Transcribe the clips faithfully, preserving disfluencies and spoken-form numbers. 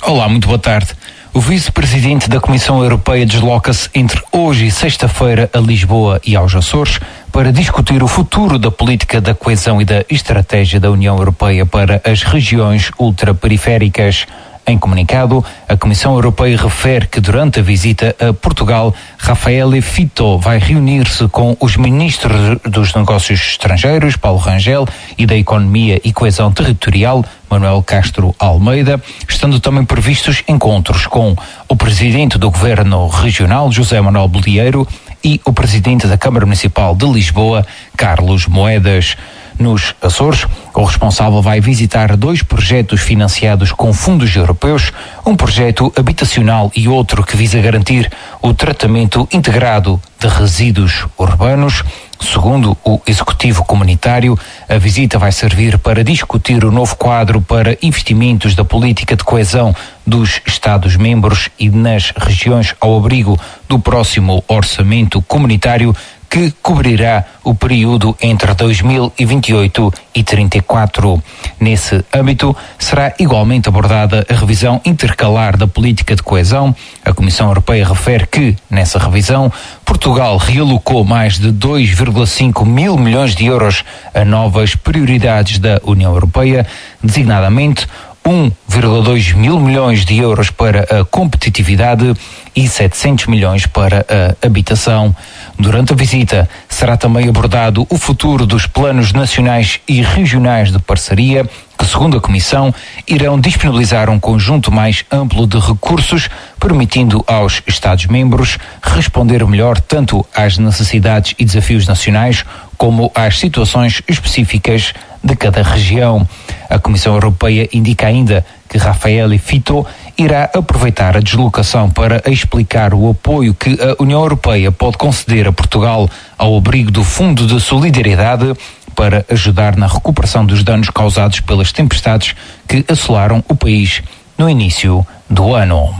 Olá, muito boa tarde. O vice-presidente da Comissão Europeia desloca-se entre hoje e sexta-feira a Lisboa e aos Açores para discutir o futuro da política da coesão e da estratégia da União Europeia para as regiões ultraperiféricas. Em comunicado, a Comissão Europeia refere que durante a visita a Portugal, Raffaele Fitto vai reunir-se com os ministros dos Negócios Estrangeiros, Paulo Rangel, e da Economia e Coesão Territorial, Manuel Castro Almeida, estando também previstos encontros com o presidente do Governo Regional, José Manuel Bolieiro, e o presidente da Câmara Municipal de Lisboa, Carlos Moedas. Nos Açores, o responsável vai visitar dois projetos financiados com fundos europeus, um projeto habitacional e outro que visa garantir o tratamento integrado de resíduos urbanos. Segundo o Executivo Comunitário, a visita vai servir para discutir o novo quadro para investimentos da política de coesão dos Estados-membros e nas regiões ao abrigo do próximo orçamento comunitário, que cobrirá o período entre dois mil e vinte e oito e trinta e quatro. Nesse âmbito, será igualmente abordada a revisão intercalar da política de coesão. A Comissão Europeia refere que, nessa revisão, Portugal realocou mais de dois vírgula cinco mil milhões de euros a novas prioridades da União Europeia, designadamente um vírgula dois mil milhões de euros para a competitividade e setecentos milhões para a habitação. Durante a visita, será também abordado o futuro dos planos nacionais e regionais de parceria, que, segundo a Comissão, irão disponibilizar um conjunto mais amplo de recursos, permitindo aos Estados-membros responder melhor tanto às necessidades e desafios nacionais como às situações específicas de cada região. A Comissão Europeia indica ainda que Raffaele Fitto irá aproveitar a deslocação para explicar o apoio que a União Europeia pode conceder a Portugal ao abrigo do Fundo de Solidariedade para ajudar na recuperação dos danos causados pelas tempestades que assolaram o país no início do ano.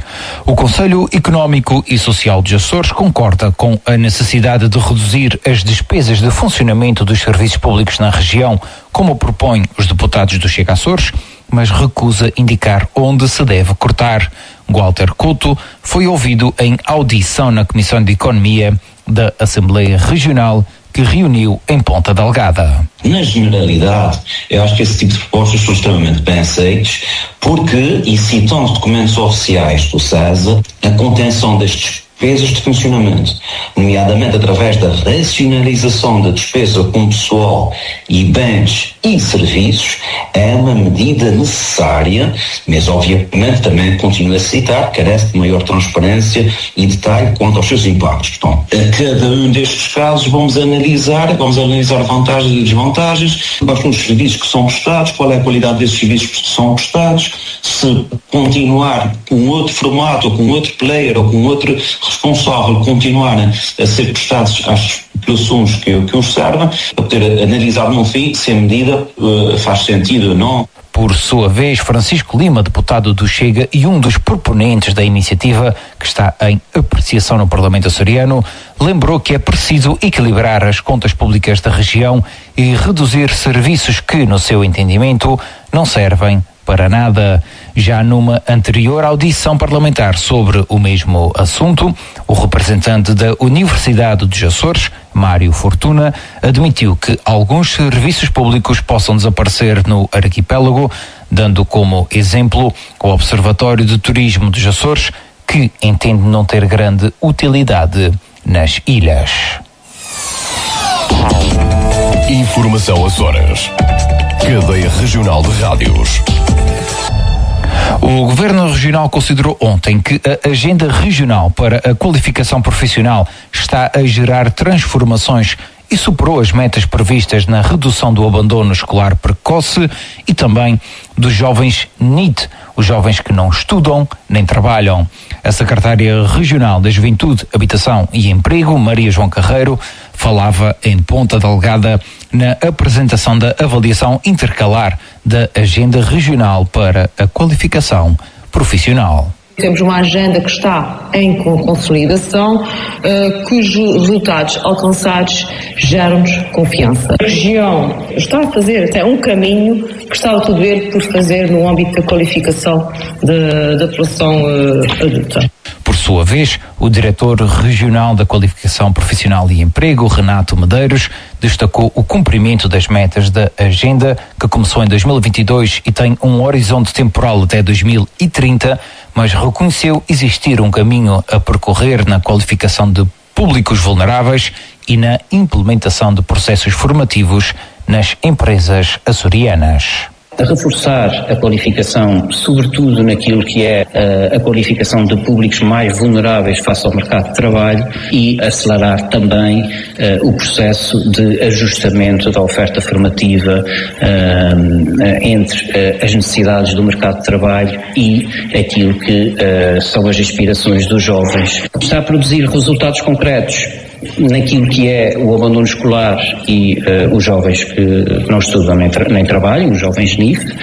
O Conselho Económico e Social dos Açores concorda com a necessidade de reduzir as despesas de funcionamento dos serviços públicos na região, como propõem os deputados do Chega Açores, mas recusa indicar onde se deve cortar. Walter Couto foi ouvido em audição na Comissão de Economia da Assembleia Regional, que reuniu em Ponta Delgada. Na generalidade, eu acho que esse tipo de propostas são extremamente bem aceitos, porque, e citando os documentos oficiais do SESA, a contenção das despesas de funcionamento, nomeadamente através da racionalização da despesa com pessoal e bens e serviços, é uma medida necessária, mas obviamente também continuo a citar, carece de maior transparência e detalhe quanto aos seus impactos. Então, a cada um destes casos vamos analisar, vamos analisar vantagens e desvantagens, quais são os serviços que são prestados, qual é a qualidade desses serviços que são prestados, se continuar com outro formato, ou com outro player, ou com outro responsável continuarem a ser prestados às populações que, que os servem, para poder analisar no fim se a medida uh, faz sentido ou não. Por sua vez, Francisco Lima, deputado do Chega e um dos proponentes da iniciativa, que está em apreciação no Parlamento açoriano, lembrou que é preciso equilibrar as contas públicas da região e reduzir serviços que, no seu entendimento, não servem para nada. Já numa anterior audição parlamentar sobre o mesmo assunto, o representante da Universidade dos Açores, Mário Fortuna, admitiu que alguns serviços públicos possam desaparecer no arquipélago, dando como exemplo o Observatório de Turismo dos Açores, que entende não ter grande utilidade nas ilhas. Informação Açores. Cadeia Regional de Rádios. O Governo Regional considerou ontem que a Agenda Regional para a Qualificação Profissional está a gerar transformações e superou as metas previstas na redução do abandono escolar precoce e também dos jovens N I T, os jovens que não estudam nem trabalham. A secretária regional da Juventude, Habitação e Emprego, Maria João Carreiro, falava em Ponta Delgada na apresentação da avaliação intercalar da Agenda Regional para a Qualificação Profissional. Temos uma agenda que está em consolidação, uh, cujos resultados alcançados geram-nos confiança. A região está a fazer até um caminho que está a dever por fazer no âmbito da qualificação de, da população uh, adulta. Por sua vez, o diretor regional da Qualificação Profissional e Emprego, Renato Medeiros, destacou o cumprimento das metas da agenda, que começou em dois mil e vinte e dois e tem um horizonte temporal até dois mil e trinta, mas reconheceu existir um caminho a percorrer na qualificação de públicos vulneráveis e na implementação de processos formativos nas empresas açorianas. A reforçar a qualificação, sobretudo naquilo que é uh, a qualificação de públicos mais vulneráveis face ao mercado de trabalho, e acelerar também uh, o processo de ajustamento da oferta formativa uh, entre uh, as necessidades do mercado de trabalho e aquilo que uh, são as aspirações dos jovens. Está a produzir resultados concretos naquilo que é o abandono escolar e uh, os jovens que não estudam nem, tra- nem trabalham, os jovens N I F,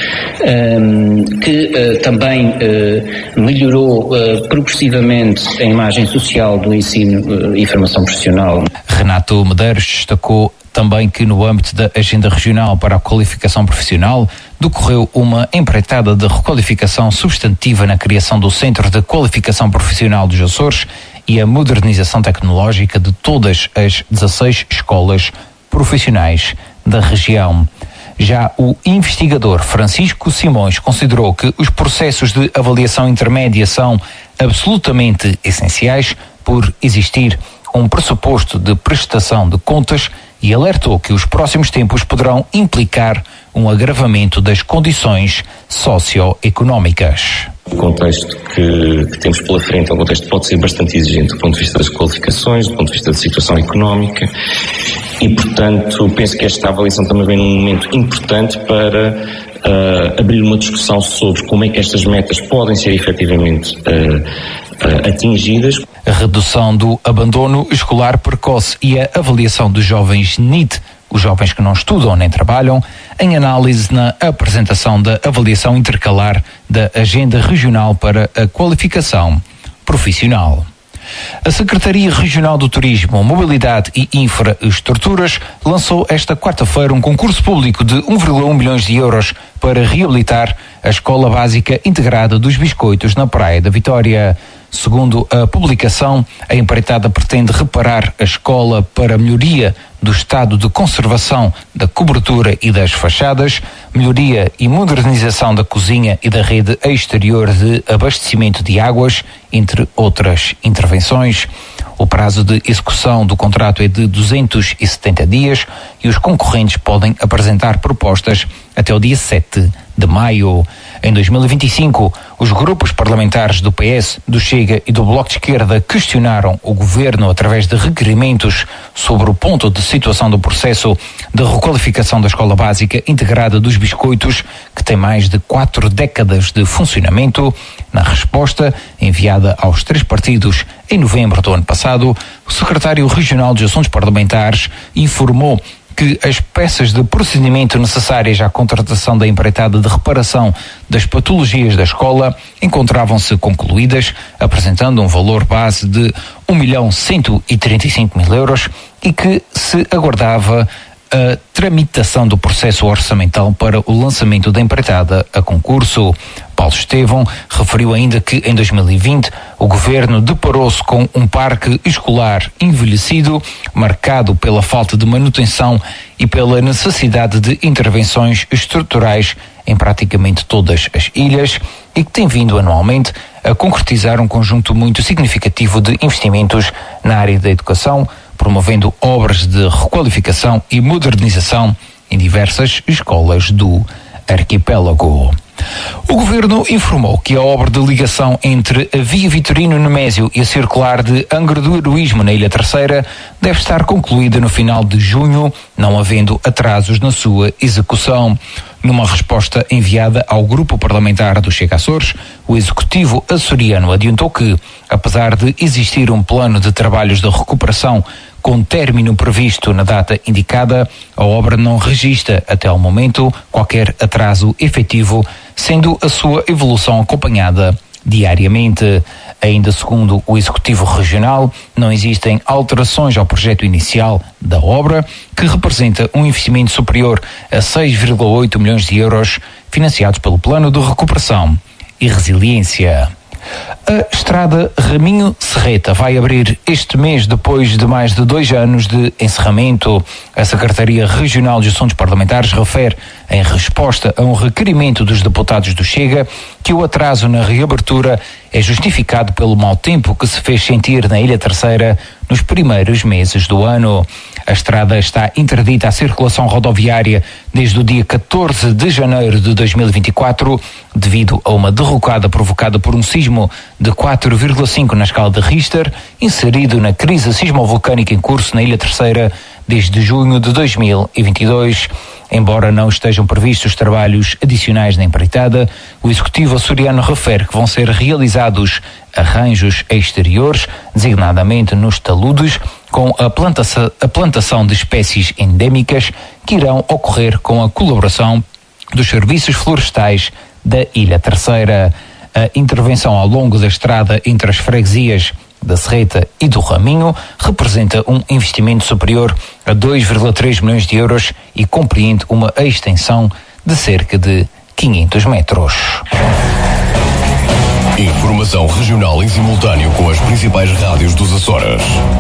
um, que uh, também uh, melhorou uh, progressivamente a imagem social do ensino uh, e formação profissional. Renato Medeiros destacou também que no âmbito da Agenda Regional para a Qualificação Profissional decorreu uma empreitada de requalificação substantiva na criação do Centro de Qualificação Profissional dos Açores e a modernização tecnológica de todas as dezasseis escolas profissionais da região. Já o investigador Francisco Simões considerou que os processos de avaliação intermédia são absolutamente essenciais por existir um pressuposto de prestação de contas e alertou que os próximos tempos poderão implicar um agravamento das condições socioeconómicas. O contexto que, que temos pela frente é um contexto que pode ser bastante exigente do ponto de vista das qualificações, do ponto de vista da situação económica e, portanto, penso que esta avaliação também vem num momento importante para uh, abrir uma discussão sobre como é que estas metas podem ser efetivamente uh, uh, atingidas. A redução do abandono escolar precoce e a avaliação dos jovens N I T, os jovens que não estudam nem trabalham, em análise na apresentação da avaliação intercalar da Agenda Regional para a Qualificação Profissional. A Secretaria Regional do Turismo, Mobilidade e Infraestruturas lançou esta quarta-feira um concurso público de um vírgula um milhões de euros para reabilitar a Escola Básica Integrada dos Biscoitos na Praia da Vitória. Segundo a publicação, a empreitada pretende reparar a escola para melhoria do estado de conservação da cobertura e das fachadas, melhoria e modernização da cozinha e da rede exterior de abastecimento de águas, entre outras intervenções. O prazo de execução do contrato é de duzentos e setenta dias e os concorrentes podem apresentar propostas até o dia sete de maio. Em dois mil e vinte e cinco, os grupos parlamentares do P S, do Chega e do Bloco de Esquerda questionaram o governo através de requerimentos sobre o ponto de situação do processo de requalificação da Escola Básica Integrada dos Biscoitos, que tem mais de quatro décadas de funcionamento. Na resposta, enviada aos três partidos em novembro do ano passado, o secretário regional dos Assuntos Parlamentares informou que as peças de procedimento necessárias à contratação da empreitada de reparação das patologias da escola encontravam-se concluídas, apresentando um valor base de um milhão cento e trinta e cinco mil euros e que se aguardava a tramitação do processo orçamental para o lançamento da empreitada a concurso. Paulo Estevão referiu ainda que em dois mil e vinte o governo deparou-se com um parque escolar envelhecido, marcado pela falta de manutenção e pela necessidade de intervenções estruturais em praticamente todas as ilhas e que tem vindo anualmente a concretizar um conjunto muito significativo de investimentos na área da educação, promovendo obras de requalificação e modernização em diversas escolas do arquipélago. O governo informou que a obra de ligação entre a Via Vitorino Nemésio e a circular de Angra do Heroísmo na Ilha Terceira deve estar concluída no final de junho, não havendo atrasos na sua execução. Numa resposta enviada ao grupo parlamentar do Chega Açores, o executivo açoriano adiantou que, apesar de existir um plano de trabalhos de recuperação com término previsto na data indicada, a obra não registra até ao momento qualquer atraso efetivo, sendo a sua evolução acompanhada diariamente. Ainda segundo o Executivo Regional, não existem alterações ao projeto inicial da obra, que representa um investimento superior a seis vírgula oito milhões de euros, financiados pelo Plano de Recuperação e Resiliência. A estrada Raminho-Serreta vai abrir este mês depois de mais de dois anos de encerramento. A Secretaria Regional de Assuntos Parlamentares refere, em resposta a um requerimento dos deputados do Chega, que o atraso na reabertura é justificado pelo mau tempo que se fez sentir na Ilha Terceira nos primeiros meses do ano. A estrada está interdita à circulação rodoviária desde o dia catorze de janeiro de dois mil e vinte e quatro, devido a uma derrocada provocada por um sismo de quatro vírgula cinco na escala de Richter, inserido na crise sismovolcânica em curso na Ilha Terceira desde junho de dois mil e vinte e dois. Embora não estejam previstos trabalhos adicionais na empreitada, o Executivo açoriano refere que vão ser realizados arranjos exteriores, designadamente nos taludes, com a plantação, a plantação de espécies endémicas que irão ocorrer com a colaboração dos serviços florestais da Ilha Terceira. A intervenção ao longo da estrada entre as freguesias da Serreta e do Raminho representa um investimento superior a dois vírgula três milhões de euros e compreende uma extensão de cerca de quinhentos metros. Informação regional em simultâneo com as principais rádios dos Açores.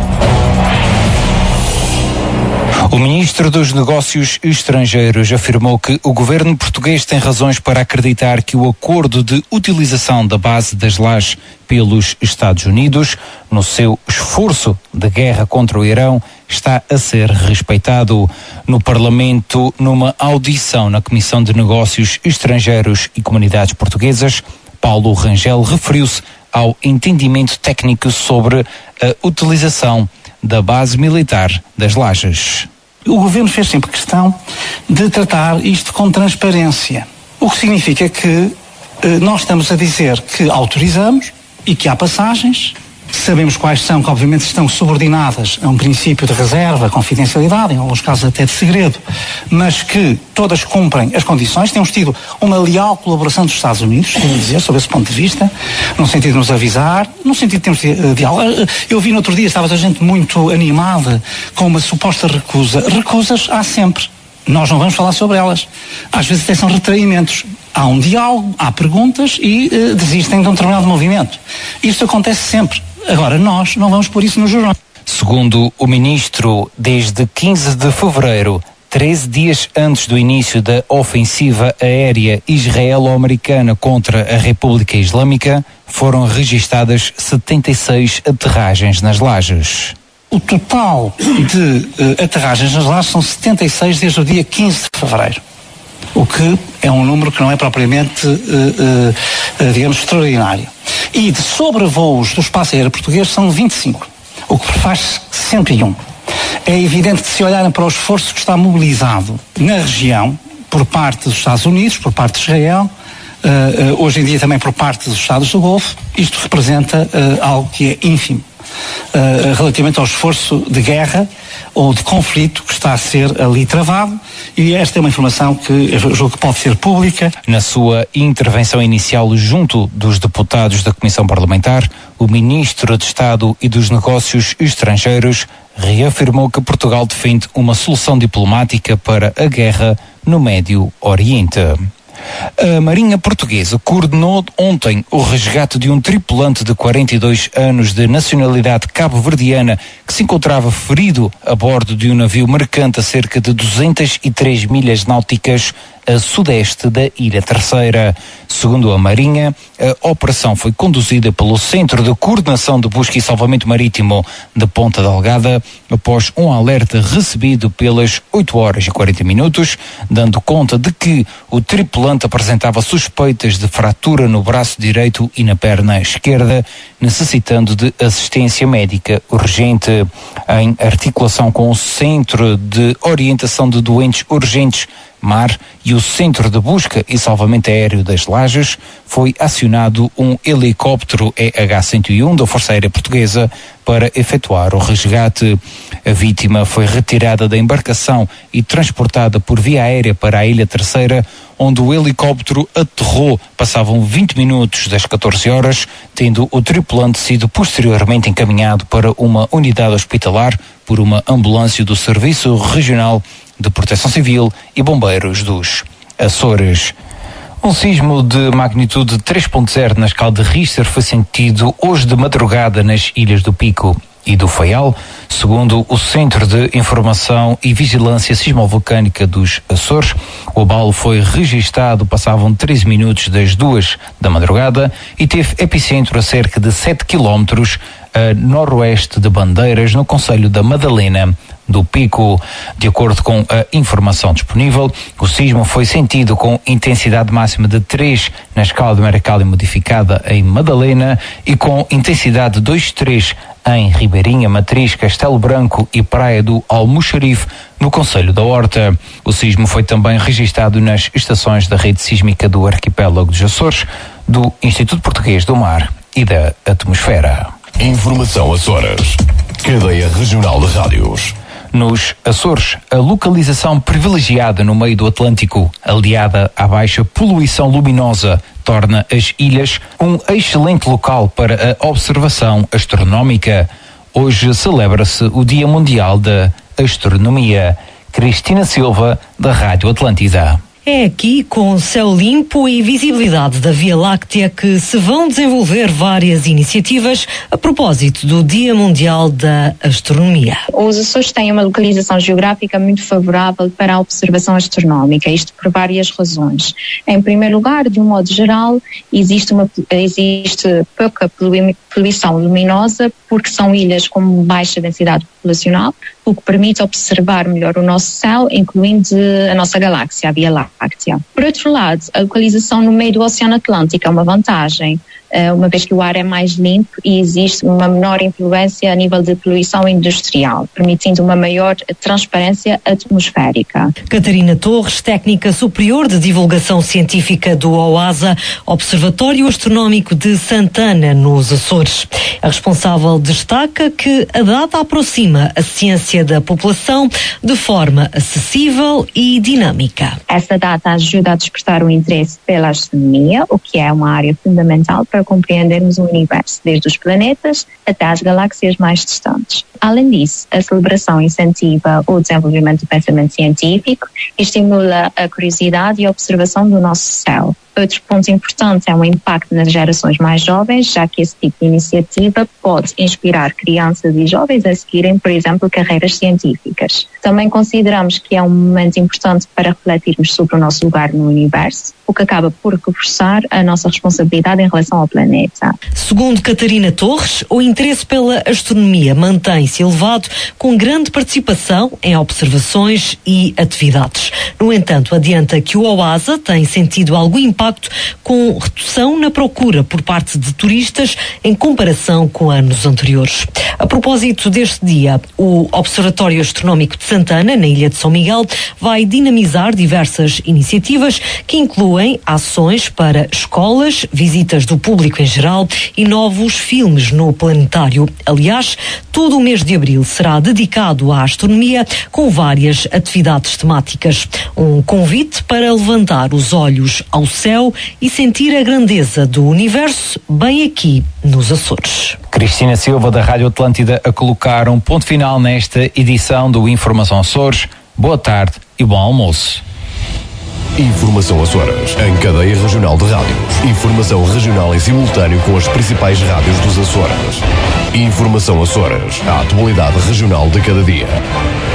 O ministro dos Negócios Estrangeiros afirmou que o governo português tem razões para acreditar que o acordo de utilização da base das Lajes pelos Estados Unidos, no seu esforço de guerra contra o Irão, está a ser respeitado. No Parlamento, numa audição na Comissão de Negócios Estrangeiros e Comunidades Portuguesas, Paulo Rangel referiu-se ao entendimento técnico sobre a utilização da base militar das Lajes. O governo fez sempre questão de tratar isto com transparência, o que significa que eh, nós estamos a dizer que autorizamos e que há passagens, sabemos quais são, que obviamente estão subordinadas a um princípio de reserva, confidencialidade, em alguns casos até de segredo, mas que todas cumprem as condições. Temos tido uma leal colaboração dos Estados Unidos, quero dizer, sob esse ponto de vista, no sentido de nos avisar, no sentido de termos diálogo. Eu vi no outro dia, estava a gente muito animada com uma suposta recusa. Recusas há sempre. Nós não vamos falar sobre elas. Às vezes até são retraímentos. Há um diálogo, há perguntas e uh, desistem de um determinado movimento. Isto acontece sempre. Agora, nós não vamos pôr isso no jornal. Segundo o ministro, desde quinze de fevereiro, treze dias antes do início da ofensiva aérea israelo-americana contra a República Islâmica, foram registadas setenta e seis aterragens nas Lajes. O total de uh, aterragens nas Lajes são setenta e seis desde o dia quinze de fevereiro. O que é um número que não é propriamente, uh, uh, uh, digamos, extraordinário. E de sobrevoos do espaço aéreo português são vinte e cinco, o que faz cento e um. É evidente que, se olharem para o esforço que está mobilizado na região, por parte dos Estados Unidos, por parte de Israel, uh, uh, hoje em dia também por parte dos Estados do Golfo, isto representa uh, algo que é ínfimo uh, relativamente ao esforço de guerra ou de conflito que está a ser ali travado, e esta é uma informação que eu julgo que pode ser pública. Na sua intervenção inicial junto dos deputados da Comissão Parlamentar, o Ministro de Estado e dos Negócios Estrangeiros reafirmou que Portugal defende uma solução diplomática para a guerra no Médio Oriente. A Marinha Portuguesa coordenou ontem o resgate de um tripulante de quarenta e dois anos de nacionalidade cabo-verdiana que se encontrava ferido a bordo de um navio mercante a cerca de duzentas e três milhas náuticas a sudeste da Ilha Terceira. Segundo a Marinha, a operação foi conduzida pelo Centro de Coordenação de Busca e Salvamento Marítimo de Ponta Delgada após um alerta recebido pelas oito horas e quarenta minutos, dando conta de que o tripulante apresentava suspeitas de fratura no braço direito e na perna esquerda, necessitando de assistência médica urgente. Em articulação com o Centro de Orientação de Doentes Urgentes Mar e o Centro de Busca e Salvamento Aéreo das Lajes, foi acionado um helicóptero E H cento e um da Força Aérea Portuguesa para efetuar o resgate. A vítima foi retirada da embarcação e transportada por via aérea para a Ilha Terceira, onde o helicóptero aterrou. Passavam vinte minutos das catorze horas, tendo o tripulante sido posteriormente encaminhado para uma unidade hospitalar por uma ambulância do Serviço Regional de Proteção Civil e Bombeiros dos Açores. Um sismo de magnitude três ponto zero na escala de Richter foi sentido hoje de madrugada nas Ilhas do Pico e do Faial, segundo o Centro de Informação e Vigilância Sismovolcânica dos Açores. O abalo foi registado, passavam treze minutos das duas da madrugada e teve epicentro a cerca de sete quilómetros a noroeste de Bandeiras, no concelho da Madalena do Pico. De acordo com a informação disponível, o sismo foi sentido com intensidade máxima de três na escala de Mercalli modificada em Madalena e com intensidade dois vírgula três em Ribeirinha, Matriz, Castelo Branco e Praia do Almoxarife, no concelho da Horta. O sismo foi também registado nas estações da rede sísmica do arquipélago dos Açores, do Instituto Português do Mar e da Atmosfera. Informação Açores. Cadeia Regional de Rádios. Nos Açores, a localização privilegiada no meio do Atlântico, aliada à baixa poluição luminosa, torna as ilhas um excelente local para a observação astronómica. Hoje celebra-se o Dia Mundial da Astronomia. Cristina Silva, da Rádio Atlântida. É aqui, com céu limpo e visibilidade da Via Láctea, que se vão desenvolver várias iniciativas a propósito do Dia Mundial da Astronomia. Os Açores têm uma localização geográfica muito favorável para a observação astronómica, isto por várias razões. Em primeiro lugar, de um modo geral, existe, uma, existe pouca poluição luminosa, porque são ilhas com baixa densidade populacional, o que permite observar melhor o nosso céu, incluindo a nossa galáxia, a Via Láctea. Por outro lado, a localização no meio do Oceano Atlântico é uma vantagem, uma vez que o ar é mais limpo e existe uma menor influência a nível de poluição industrial, permitindo uma maior transparência atmosférica. Catarina Torres, técnica superior de divulgação científica do OASA, Observatório Astronómico de Santana, nos Açores. A responsável destaca que a data aproxima a ciência da população de forma acessível e dinâmica. Essa data ajuda a despertar o interesse pela astronomia, o que é uma área fundamental para compreendermos o universo, desde os planetas até as galáxias mais distantes. Além disso, a celebração incentiva o desenvolvimento do pensamento científico e estimula a curiosidade e a observação do nosso céu. Outro ponto importante é o impacto nas gerações mais jovens, já que esse tipo de iniciativa pode inspirar crianças e jovens a seguirem, por exemplo, carreiras científicas. Também consideramos que é um momento importante para refletirmos sobre o nosso lugar no universo, o que acaba por reforçar a nossa responsabilidade em relação ao planeta. Segundo Catarina Torres, o interesse pela astronomia mantém-se elevado, com grande participação em observações e atividades. No entanto, adianta que o OASA tem sentido algum impacto com redução na procura por parte de turistas em comparação com anos anteriores. A propósito deste dia, o Observatório Astronómico de Santana, na Ilha de São Miguel, vai dinamizar diversas iniciativas que incluem ações para escolas, visitas do público em geral e novos filmes no planetário. Aliás, todo o mês de abril será dedicado à astronomia, com várias atividades temáticas. Um convite para levantar os olhos ao céu e sentir a grandeza do universo bem aqui nos Açores. Cristina Silva, da Rádio Atlântida, a colocar um ponto final nesta edição do Informação Açores. Boa tarde e bom almoço. Informação Açores, em cadeia regional de rádios. Informação regional em simultâneo com as principais rádios dos Açores. Informação Açores, a atualidade regional de cada dia.